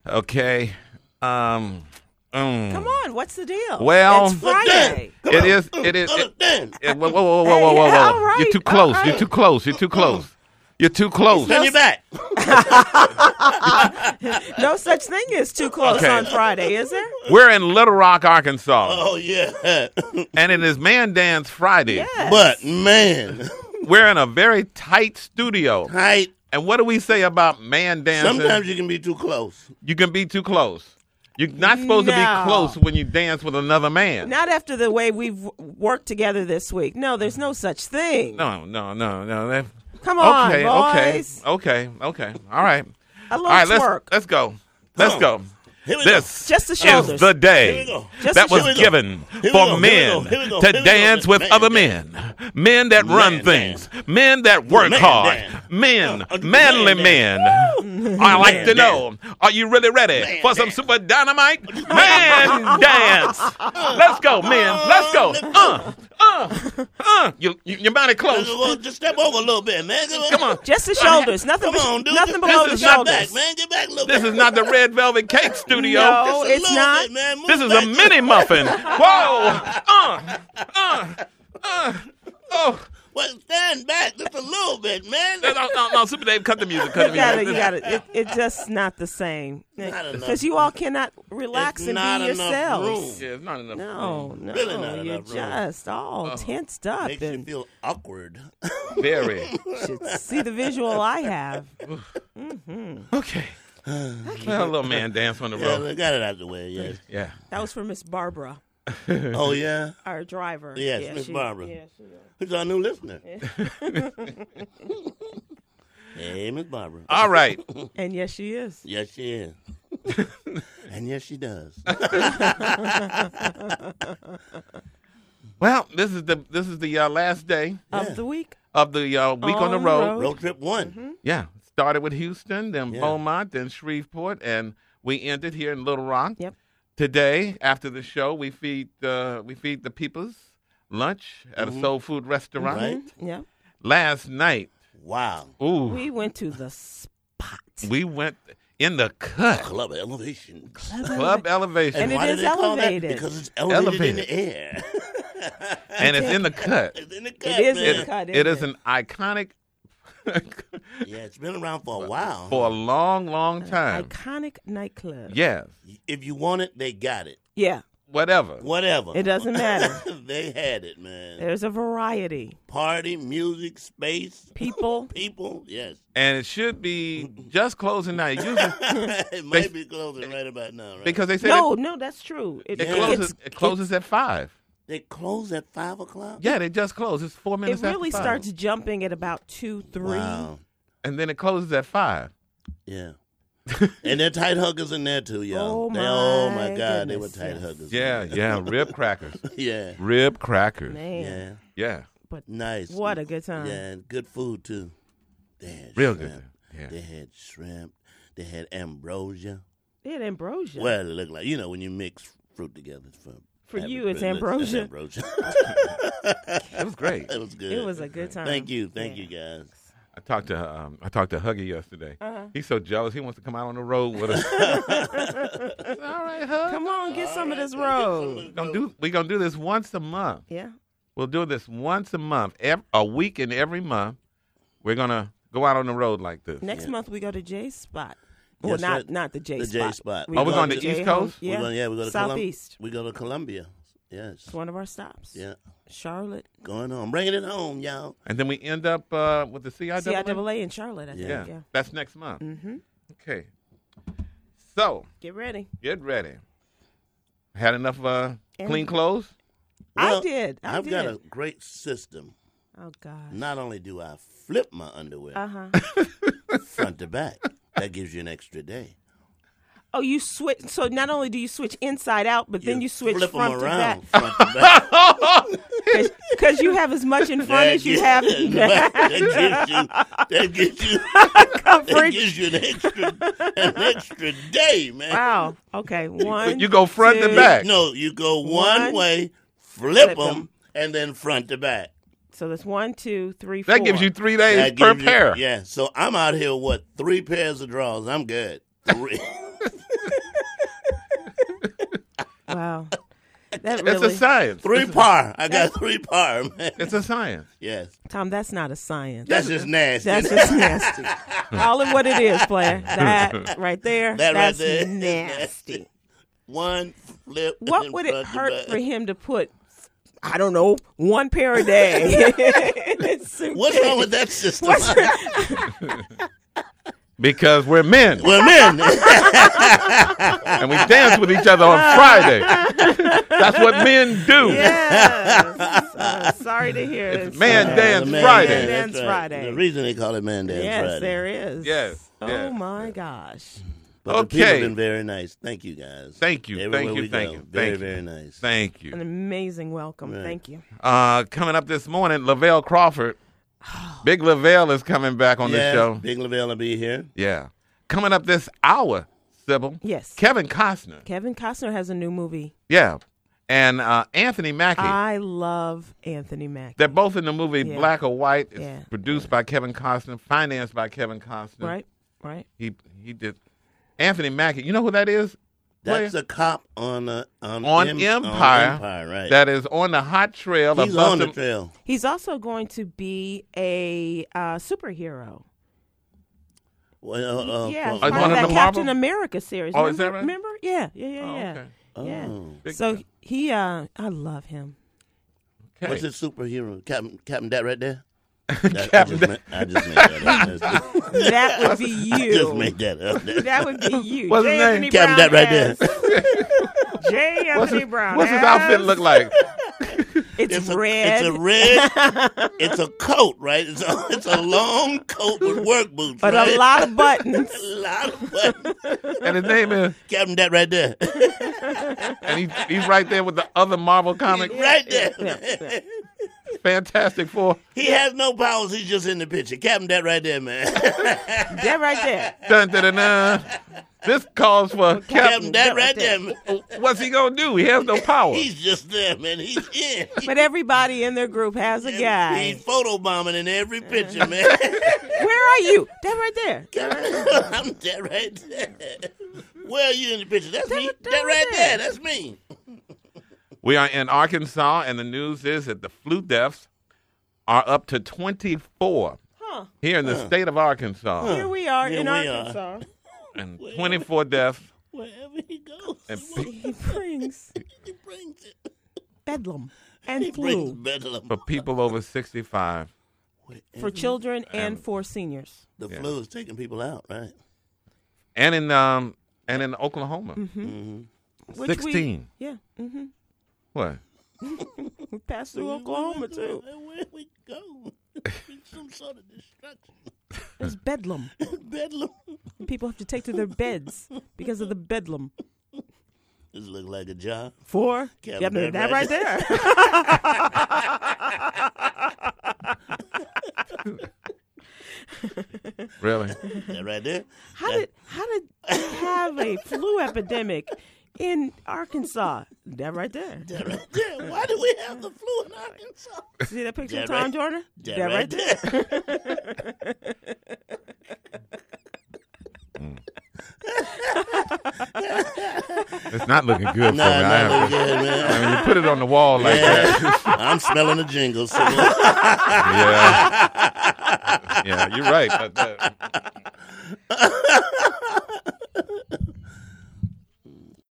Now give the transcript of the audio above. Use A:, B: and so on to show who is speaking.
A: Okay.
B: Come on, what's the deal?
A: Well,
B: it's Friday.
A: It is. Whoa.
B: all right,
A: You're too close.
B: all right.
A: You're too close. You're too close. You're too close.
C: Turn your back.
B: No such thing as too close
A: Okay.
B: on Friday, is there?
A: We're in Little Rock, Arkansas,
C: Oh, yeah.
A: and it is Man Dance Friday.
B: Yes.
C: But, man,
A: We're in a very tight studio.
C: tight.
A: And what do we say about man dancing?
C: Sometimes you can be too close.
A: You can be too close. You're not supposed to
B: No.
A: be close when you dance with another man.
B: Not after the way we've worked together this week. No, there's no such thing.
A: No. That-
B: Come on,
A: okay,
B: boys.
A: okay. All right.
B: A little
A: All right,
B: twerk.
A: let's go. Let's go.
C: Here we
A: This
B: Just the
A: is
B: shoulders.
A: the
C: Here we
A: day
C: go.
B: Just
A: that
B: the
A: was
B: shoulders.
A: given
C: Here we
A: for
C: go.
A: men
C: Here we go.
A: to
C: Here we go.
A: dance with
C: Man
A: other
C: dance.
A: men that run
C: Man
A: things,
C: dance.
A: men that work
C: Man
A: hard,
C: dance.
A: men,
C: Man
A: manly men. I like
C: Man
A: to know, are you really ready
C: Man
A: for some
C: dance.
A: super dynamite? Man dance. Let's go, men. Let's go. Your body close.
C: Just step over a little bit, man.
A: Come on.
B: Just the shoulders. Nothing,
C: Come on, dude.
B: nothing
C: Just
B: below the
A: is
C: get
B: shoulders.
C: back, man. Get back a little bit.
A: This is not the Red Velvet Cake Studio.
B: No.
C: Just a
B: it's
C: little
B: not.
C: bit, man. Move
A: This is
C: back
A: a
C: to-
A: mini muffin. Whoa. Oh.
C: Well, stand back just a little bit, man.
A: No, Super Dave, cut the music. Cut the music.
B: You got it. It's just not the same.
C: enough.
B: Because you all cannot relax
C: It's
B: and
C: not
B: be
C: enough
B: yourselves.
C: room.
A: Yeah, it's not enough.
B: No,
C: Really not
B: you're
C: enough room.
B: just all tensed up
C: Makes you
B: and
C: feel awkward.
A: Very.
B: should see the visual I have.
A: Okay. Well, a little man dance on the
C: Yeah,
A: road.
C: I got it out the way, yes.
A: Yeah.
B: That was for Miss Barbara,
C: Oh, yeah?
B: our driver.
C: Yes,
B: Yeah,
C: Miss
B: she-
C: Barbara.
B: Yeah, she-
C: Who's our new listener? Hey, Miss Barbara.
A: All right.
B: and yes, she is.
C: Yes, she is. And yes, she does.
A: Well, this is the last day
B: Of the week.
A: of the week on the road.
C: Road trip one.
B: Mm-hmm.
A: Yeah. Started with Houston, then
C: Yeah.
A: Beaumont, then Shreveport, and we ended here in Little Rock.
B: Yep.
A: Today, after the show, we feed the peoples lunch at a soul food restaurant.
C: Right.
B: Yeah.
A: Last night,
C: Wow.
A: ooh,
B: We went to the spot.
A: we went in the cut.
C: Club elevation.
A: Club Elevation.
B: And it
C: why
B: is
C: do they call that?
B: elevated.
C: Because it's elevated in the air.
A: And it's in the cut.
C: It's in the cut,
B: It is
C: man.
B: in the cut.
A: It is an iconic
C: Yeah, it's been around for a while.
A: for a long, long time.
B: iconic nightclub.
A: Yes.
C: If you want it, they got it.
B: Yeah.
A: Whatever.
C: Whatever.
B: It doesn't matter.
C: They had it, man.
B: There's a variety.
C: Party, music, space,
B: People.
C: people. Yes.
A: And it should be just closing now. Usually,
C: It might be closing right about now, right?
A: because they say
B: No, that's true.
A: it closes at 5.
C: They close at 5 o'clock?
A: Yeah, they just close. It's 4
B: It
A: minutes
B: really
A: after 5.
B: starts jumping at about 2, 3.
C: Wow.
A: And then it closes at 5.
C: Yeah. And they're tight huggers in there, too, y'all.
B: Oh,
C: my
B: my
C: God, they were
B: goodness,
C: tight
B: yes.
C: huggers.
A: Yeah. Rib crackers.
C: Yeah.
A: Rib crackers.
B: Man.
C: Yeah.
A: Yeah.
B: But
C: Nice.
B: what a good time.
C: Yeah, and good food, too. They had
A: Real
C: shrimp.
A: good. Yeah.
C: They had shrimp. They had ambrosia.
B: They had ambrosia.
C: Well, it looked like, when you mix fruit together.
B: For you, it's ambrosia.
C: ambrosia.
A: It was great.
C: It was good.
B: It was a good time.
C: Thank you. Thank
B: Yeah.
C: you, guys.
A: I talked to Huggy yesterday. He's so jealous. He wants to come out on the road with us. All right, Hug.
B: Come on, get some of this road.
A: We're gonna do this once a month.
B: Yeah.
A: We'll do this once a month, a week in every month. We're gonna go out on the road like this.
B: Next month we go to Jay's spot.
C: Yes,
B: Well,
C: right.
B: not the J
C: The
B: spot.
C: J spot.
A: Oh, we're going to
B: J
A: East Coast?
B: Home. Yeah.
C: We go to
B: Southeast.
C: We go to Columbia. Yes.
B: It's one of our stops.
C: Yeah.
B: Charlotte.
C: Going home. Bringing it home, y'all.
A: And then we end up with the CIAA.
B: CIAA in Charlotte, I think.
A: Yeah.
B: Yeah.
A: That's next month.
B: Mm-hmm.
A: Okay. So
B: Get ready.
A: get ready. Had enough
B: And-
A: clean clothes?
C: Well,
B: I did.
C: I've got a great system.
B: Oh, gosh.
C: Not only do I flip my underwear
B: Uh-huh.
C: front to back, that gives you an extra day.
B: Oh, you switch. So not only do you switch inside out, but then you switch
C: flip
B: front
C: them
B: to
C: around,
B: back.
C: front to back.
B: Because you have as much in front as you have in back.
C: That gives you
B: Coverage.
C: an extra day, man.
B: Wow. Okay. One.
A: You go front to
B: two.
A: back.
C: No, you go
B: One,
C: one way, flip
B: flip 'em.
C: them, and then front to back.
B: So that's 1, 2, 3, 4.
A: That gives you 3 days
C: That
A: per
C: gives you-
A: pair.
C: Yeah, so I'm out here with 3 pairs of drawers. I'm good. 3.
B: Wow. That
A: It's a science.
C: 3 par. I got 3 par, man.
A: It's a science.
C: Yes.
B: Tom, that's not a science.
C: That's just nasty.
B: That's just nasty. Call it what it is, player. That right there,
C: That right
B: that's
C: there.
B: nasty.
C: One flip.
B: What
C: in
B: would it
C: front to
B: hurt
C: back.
B: for him to put, I don't know, 1 pair a day in his suitcase?
C: What's wrong with that system?
A: Because we're men
C: Well, men.
A: and we dance with each other on Friday. That's what men do.
B: Yes. Sorry to hear
A: It's
B: it.
A: Man Dance
C: Man
A: Friday.
B: Dance
C: that's right.
B: Friday.
C: The reason they call it Man Dance
B: Yes,
C: Friday.
B: there is.
A: Yes,
B: Oh,
A: yes.
B: my gosh.
C: But the people
A: Okay.
C: have been very nice. Thank you, guys.
A: Thank you,
C: Everywhere
A: thank you,
C: we
A: thank
C: go.
A: you,
C: Very,
A: thank you.
C: very nice.
A: Thank
B: An
A: you.
B: amazing welcome.
C: Right.
B: Thank you.
A: Coming up this morning, Lavelle Crawford. Big Lavelle is coming back on the
C: Yes,
A: show.
C: Big Lavelle will be here.
A: Yeah. Coming up this hour, Sybil.
B: Yes.
A: Kevin Costner.
B: Kevin Costner has a new movie.
A: Yeah. And Anthony Mackie.
B: I love Anthony Mackie.
A: They're both in the movie
B: Yeah.
A: Black or White. It's
B: Yeah.
A: produced by Kevin Costner, financed by Kevin Costner.
B: Right.
A: He did. Anthony Mackie. You know who that is?
C: That's
A: Player?
C: a cop on
A: On
C: Empire.
A: Empire.
C: Right.
A: That is on the hot trail.
C: He's
A: of
C: on the
A: busting-
C: trail.
B: He's also going to be a superhero.
C: Well,
B: Yeah,
A: one
B: part
A: of
B: of that
A: the
B: Captain
A: Marvel?
B: America series.
A: Oh,
B: remember?
A: is that right?
B: Remember? Yeah.
A: Okay.
B: Yeah.
C: Oh.
A: Big
B: So
A: time.
B: he, I love him.
A: Okay.
C: What's his superhero? Captain that right there?
A: Captain
C: I just made that up.
B: That would be
C: I just
B: you.
C: made that up.
B: That would be you.
A: What's his
B: J.
A: name?
B: Anthony
C: Captain
B: Brown
C: that right there.
B: as- J.
A: What's
B: Anthony
A: his,
B: Brown.
A: what's his
B: as-
A: outfit look like?
B: It's red.
C: It's a red. It's a coat, right? It's a long coat with work boots,
B: but
C: right?
B: a lot of buttons.
C: A lot of buttons.
A: And his name is,
C: Captain that right there.
A: and he's right there with the other Marvel comic.
C: Right there.
B: Yeah.
A: Fantastic Four.
C: He has no powers. He's just in the picture. Captain that right there, man.
B: That right there.
A: Dun, dun, dun, dun. This calls for
C: Captain
A: Captain.
C: that right there, man.
A: What's he gonna do? He has no power.
C: He's just there, man. He's in.
B: But everybody in their group has a guy.
C: He's photobombing in every picture, man.
B: Where are you? That right there.
C: I'm that right there. Where are you in the picture? That's me.
B: that
C: That
B: right
C: right
B: there.
C: there. That's me.
A: We are in Arkansas, and the news is that the flu deaths are up to 24
B: Huh.
A: here in the state of Arkansas,
B: Here we are
C: Here
B: in
C: we are.
B: Arkansas.
A: and 24 deaths.
C: Wherever he goes,
A: And
B: He brings
C: he brings it.
B: bedlam and
C: He brings
B: flu
C: bedlam.
A: for people over 65.
B: for children and for seniors.
C: The flu is taking people out, right?
A: And in Oklahoma,
B: Which
A: 16.
B: Yeah.
A: What?
B: We passed through Oklahoma, too.
C: Where we go? Some sort of destruction.
B: There's bedlam.
C: Bedlam.
B: People have to take to their beds because of the bedlam.
C: This look like a job.
B: For
C: Captain
B: that right there.
A: Really?
C: That right there.
B: How did have a flu epidemic in Arkansas? That right there.
C: That right there. Why do we have the flu in Arkansas?
B: See that picture of
C: That
B: Tom
C: right-
B: Jordan?
C: That
B: That
C: right
B: right there.
A: It's not looking good for me.
C: Nah,
A: I
C: not
A: have
C: look
A: to-
C: good, man.
A: I mean, you put it on the wall like that.
C: I'm smelling the jingles.
A: Yeah. Yeah, you're right. But,